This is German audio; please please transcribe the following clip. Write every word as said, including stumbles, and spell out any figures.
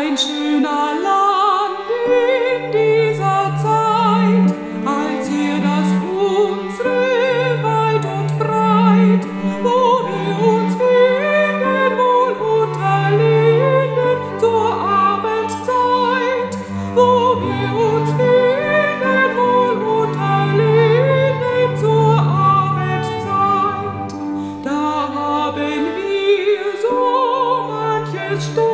ein schöner Land in dieser Zeit, als hier das unsere weit und breit, wo wir uns finden wohl unter Linden zur Abendzeit, wo wir uns finden wohl unter Linden zur Abendzeit. Da haben wir so manches Stunde